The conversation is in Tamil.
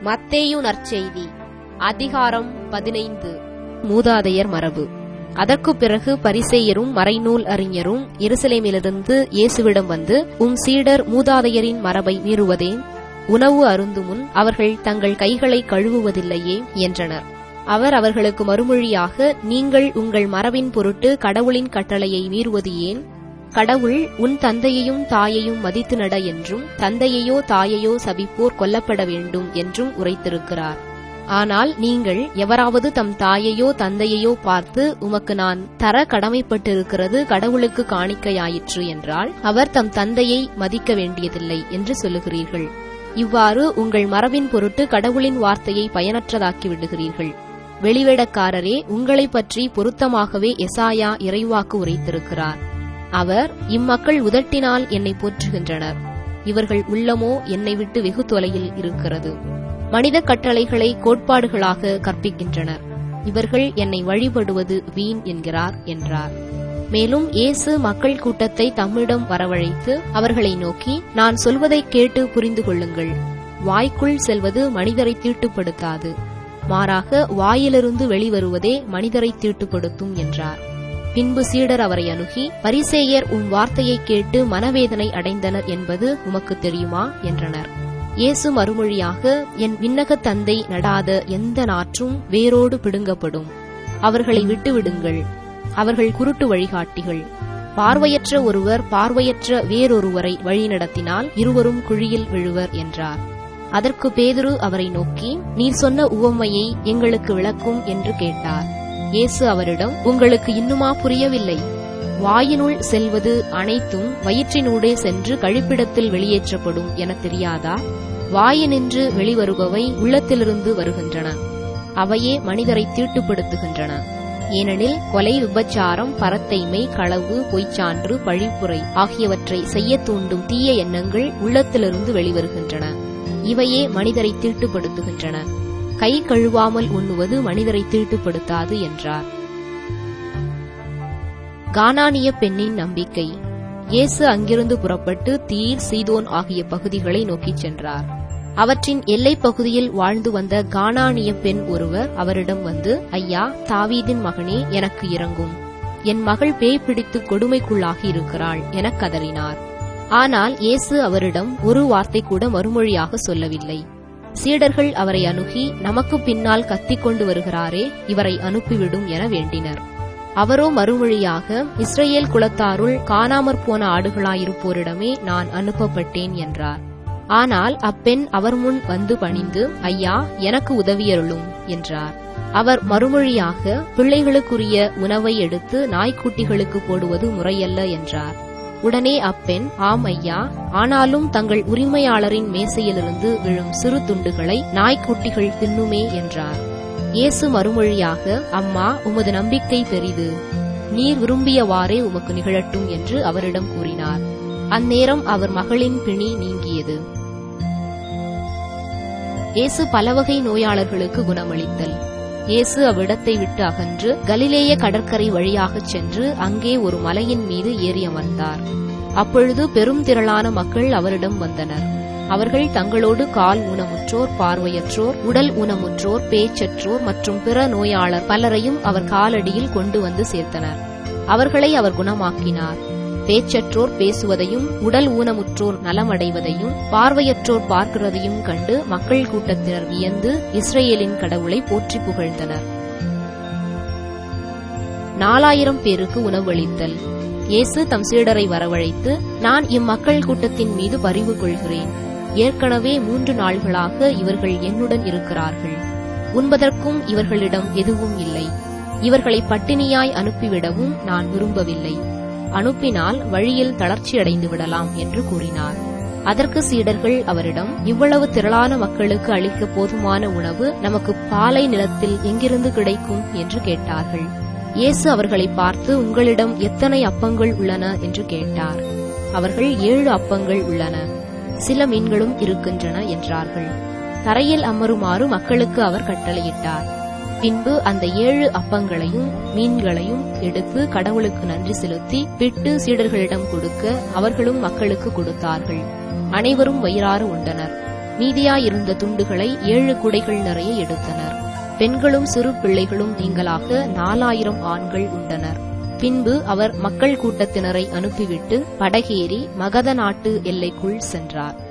மத்தேயு நற்செய்தி அதிகாரம் 15. மூதாதையர் மரபு. அதற்குப் பிறகு பரிசேயரும் மறைநூல் அறிஞரும் எருசலேமிலிருந்து இயேசுவிடம் வந்து, உம் சீடர் மூதாதையரின் மரபை மீறுவதேன்? உணவு அருந்துமுன் அவர்கள் தங்கள் கைகளை கழுவுவதில்லையே என்றனர். அவர் அவர்களுக்கு மறுமொழியாக, நீங்கள் உங்கள் மரபின் பொருட்டு கடவுளின் கட்டளையை மீறுவது ஏன்? கடவுள் உன் தந்தையையும் தாயையும் மதித்து நட என்றும், தந்தையையோ தாயையோ சபிப்போர் கொல்லப்பட வேண்டும் என்றும் உரைத்திருக்கிறார். ஆனால் நீங்கள், எவராவது தம் தாயையோ தந்தையையோ பார்த்து, உமக்கு நான் தர கடமைப்பட்டிருக்கிறது கடவுளுக்கு காணிக்கையாயிற்று என்றால், அவர் தம் தந்தையை மதிக்க வேண்டியதில்லை என்று சொல்லுகிறீர்கள். இவ்வாறு உங்கள் மரபின் பொருட்டு கடவுளின் வார்த்தையை பயனற்றதாக்கி விடுகிறீர்கள். வெளிவேடக்காரரே, உங்களைப் பற்றி பொருத்தமாகவே எசாயா இறைவாக்கு உரைத்திருக்கிறார். அவர், இம்மக்கள் உதட்டினால் என்னை போற்றுகின்றனர், இவர்கள் உள்ளமோ என்னை விட்டு வெகு தொலையில் இருக்கிறது. மனித கட்டளைகளை கோட்பாடுகளாக கற்பிக்கின்றனர், இவர்கள் என்னை வழிபடுவது வீண் என்கிறார் என்றார். மேலும் இயேசு மக்கள் கூட்டத்தை தம்மிடம் வரவழைத்து அவர்களை நோக்கி, நான் சொல்வதைக் கேட்டு புரிந்து கொள்ளுங்கள். வாய்க்குள் செல்வது மனிதரை தீட்டுப்படுத்தாது, மாறாக வாயிலிருந்து வெளிவருவதே மனிதரை தீட்டுப்படுத்தும் என்றார். பின்பு சீடர் அவரை அணுகி, பரிசேயர் உம் வார்த்தையைக் கேட்டு மனவேதனை அடைந்தனர் என்பது உமக்கு தெரியுமா என்றனர். இயேசு மறுமொழியாக, என் விண்ணகத் தந்தை நடாத எந்த நாற்றும் வேரோடு பிடுங்கப்படும். அவர்களை விட்டுவிடுங்கள், அவர்கள் குருட்டு வழிகாட்டிகள். பார்வையற்ற ஒருவர் பார்வையற்ற வேறொருவரை வழிநடத்தினால் இருவரும் குழியில் விழுவர் என்றார். அதற்கு பேதுரு அவரை நோக்கி, நீர் சொன்ன உவமையை எங்களுக்கு விளக்கும் என்று கேட்டார். இயேசு அவரிடம், உங்களுக்கு இன்னுமா புரியவில்லை? வாயினுள் செல்வது அனைத்தும் வயிற்றினூடே சென்று கழிப்பிடத்தில் வெளியேற்றப்படும் என தெரியாதா? வாயினின்று வெளிவருபவை உள்ளத்திலிருந்து வருகின்றன, அவையே மனிதரை தீட்டுப்படுத்துகின்றன. ஏனெனில் கொலை, விபச்சாரம், பரத்தைமை, களவு, பொய்ச்சான்று, பழிப்புரை ஆகியவற்றை செய்யத் தூண்டும் தீய எண்ணங்கள் உள்ளத்திலிருந்து வெளிவருகின்றன. இவையே மனிதரை தீட்டுப்படுத்துகின்றன. கை கழுவாமல் உண்ணுவது மனிதரை தீட்டுப்படுத்தாது என்றார். கானானிய பெண்ணின் நம்பிக்கை. இயேசு அங்கிருந்து புறப்பட்டு தீர், சீதோன் ஆகிய பகுதிகளை நோக்கிச் சென்றார். அவற்றின் எல்லைப் பகுதியில் வாழ்ந்து வந்த கானானிய பெண் ஒருவர் அவரிடம் வந்து, ஐயா, தாவீதின் மகனே, எனக்கு இரங்கும், என் மகள் பேய் பிடித்து கொடுமைக்குள்ளாகி இருக்கிறாள் எனக் கதறினார். ஆனால் இயேசு அவரிடம் ஒரு வார்த்தை கூட மறுமொழியாக சொல்லவில்லை. சீடர்கள் அவரை அணுகி, நமக்கு பின்னால் கத்திக்கொண்டு வருகிறாரே, இவரை அனுப்பிவிடும் என வேண்டினர். அவரோ மறுமொழியாக, இஸ்ரவேல் குலத்தாருள் காணாமற் போன ஆடுகளாயிருப்போரிடமே நான் அனுப்பப்பட்டேன் என்றார். ஆனால் அப்பெண் அவர் முன் வந்து பணிந்து, ஐயா, எனக்கு உதவியருளும் என்றார். அவர் மறுமொழியாக, பிள்ளைகளுக்குரிய உணவை எடுத்து நாய்க்குட்டிகளுக்கு போடுவது முறையல்ல என்றார். உடனே அப்பெண், ஆம் ஐயா, ஆனாலும் தங்கள் உரிமையாளரின் மேசையிலிருந்து விழும் சிறு துண்டுகளை நாய்க்குட்டிகள் தின்னுமே என்றார். இயேசு மறுமொழியாக, அம்மா, உமது நம்பிக்கை பெரிது, நீர் விரும்பியவாறே உமக்கு நிகழட்டும் என்று அவரிடம் கூறினார். அந்நேரம் அவர் மகளின் பிணி நீங்கியது. இயேசு பலவகை நோயாளர்களுக்கு குணமளித்தல். இயேசு அவ்விடத்தை விட்டு அகன்று கலிலேய கடற்கரை வழியாகச் சென்று அங்கே ஒரு மலையின் மீது ஏறி அமர்ந்தார். அப்பொழுது பெரும் திரளான மக்கள் அவரிடம் வந்தனர். அவர்கள் தங்களோடு கால் ஊனமுற்றோர், பார்வையற்றோர், உடல் ஊனமுற்றோர், பேச்சற்றோர் மற்றும் பிற நோயாளர் பலரையும் அவர் காலடியில் கொண்டு வந்து சேர்த்தனர். அவர்களை அவர் குணமாக்கினார். பேச்சற்றோர் பேசுவதையும், உடல் ஊனமுற்றோர் நலமடைவதையும், பார்வையற்றோர் பார்க்கிறதையும் கண்டு மக்கள் கூட்டத்தினர் வியந்து இஸ்ரவேலின் கடவுளை போற்றி புகழ்ந்தனர். 4000 பேருக்கு உணவளித்தல். இயேசு தம் சீடரை வரவழைத்து, நான் இம்மக்கள் கூட்டத்தின் மீது பரிவு கொள்கிறேன். ஏற்கனவே 3 நாள்களாக இவர்கள் என்னுடன் இருக்கிறார்கள். உண்பதற்கும் இவர்களிடம் எதுவும் இல்லை. இவர்களை பட்டினியாய் அனுப்பிவிடவும் நான் விரும்பவில்லை. அனுப்பினால் வழியில் தளர்ச்சியடைந்து விடலாம் என்று கூறினார். அதற்கு சீடர்கள் அவரிடம், இவ்வளவு திரளான மக்களுக்கு அளிக்க போதுமான உணவு நமக்கு பாலை நிலத்தில் எங்கிருந்து கிடைக்கும் என்று கேட்டார்கள். இயேசு அவர்களை பார்த்து, உங்களிடம் எத்தனை அப்பங்கள் உள்ளன என்று கேட்டார். அவர்கள் 7 அப்பங்கள் உள்ளன, சில மீன்களும் இருக்கின்றன என்றார்கள். தரையில் அமருமாறு மக்களுக்கு அவர் கட்டளையிட்டார். பின்பு அந்த 7 அப்பங்களையும் மீன்களையும் எடுத்து கடவுளுக்கு நன்றி செலுத்தி பிட்டு சீடர்களிடம் கொடுக்க அவர்களும் மக்களுக்கு கொடுத்தார்கள். அனைவரும் வயிறார உண்டனர். மீதியாயிருந்த துண்டுகளை 7 குடைகள் நிறைய எடுத்தனர். பெண்களும் சிறு பிள்ளைகளும் நீங்களாக 4000 ஆண்கள் உண்டனர். பின்பு அவர் மக்கள் கூட்டத்தினரை அனுப்பிவிட்டு படகேறி மகத நாட்டு எல்லைக்குள் சென்றார்.